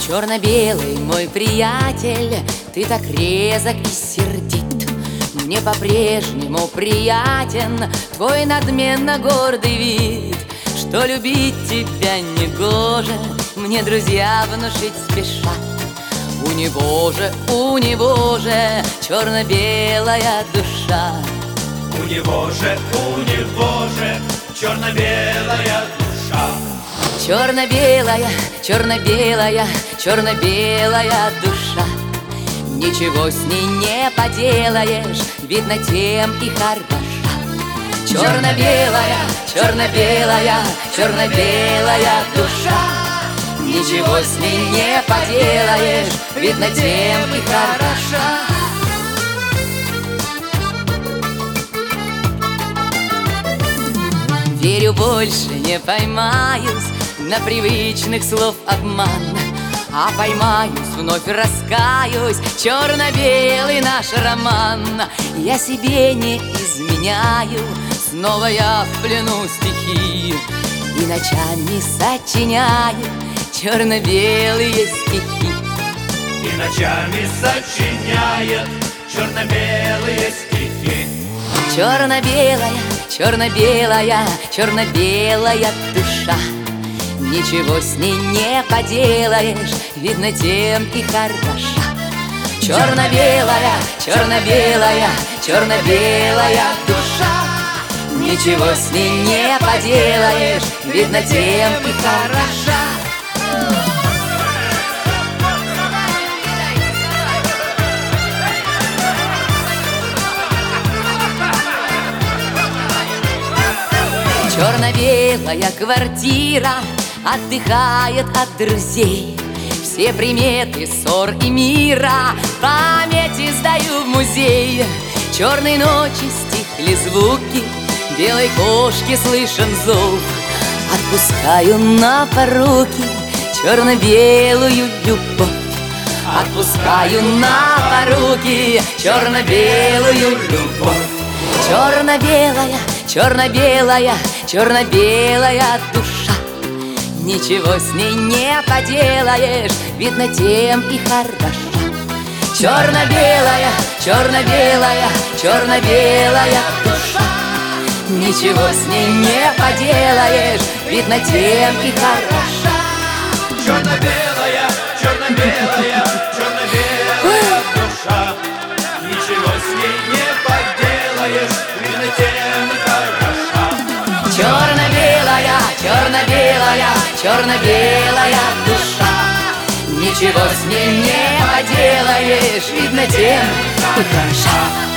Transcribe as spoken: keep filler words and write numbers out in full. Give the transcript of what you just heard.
Черно-белый мой приятель, ты так резок и сердит. Мне по-прежнему приятен твой надменно гордый вид. Что любить тебя негоже, мне друзья внушить спешат. У него же, у него же черно-белая душа. У него же, у него же черно-белая душа. Черно-белая, черно-белая, черно-белая душа. Ничего с ней не поделаешь, видно, тем и хороша. Черно-белая, черно-белая, черно-белая душа. Ничего с ней не поделаешь, видно, тем и хороша. Верю, больше не поймаюсь на привычных слов обман, а поймаюсь, вновь раскаюсь, черно-белый наш роман. Я себе не изменяю, снова я в плену стихи, и ночами сочиняю черно-белые стихи. И ночами сочиняет черно-белые стихи. Черно-белая, черно-белая, черно-белая душа. Ничего с ней не поделаешь, видно, тем и хороша. Черно-белая, черно-белая, черно-белая душа. Ничего с ней не поделаешь, видно, тем и хороша. Черно-белая квартира отдыхает от друзей. Все приметы ссор и мира памяти сдаю в музей. Черной ночи стихли звуки, белой кошки слышен зов. Отпускаю на поруки черно-белую любовь. Отпускаю на поруки черно-белую любовь. Черно-белая, черно-белая, черно-белая душа. Ничего с ней не поделаешь, видно, тем и хороша. Черно-белая, черно-белая, черно-белая душа. Ничего с ней не поделаешь, видно, тем и хороша. Черно-белая, черно-белая, черно-белая душа. Ничего с ней не поделаешь, видно, тем и хороша. Черно-белая, черно-белая, черно-белая душа. Ничего с ней не поделаешь, видно, тем и хороша.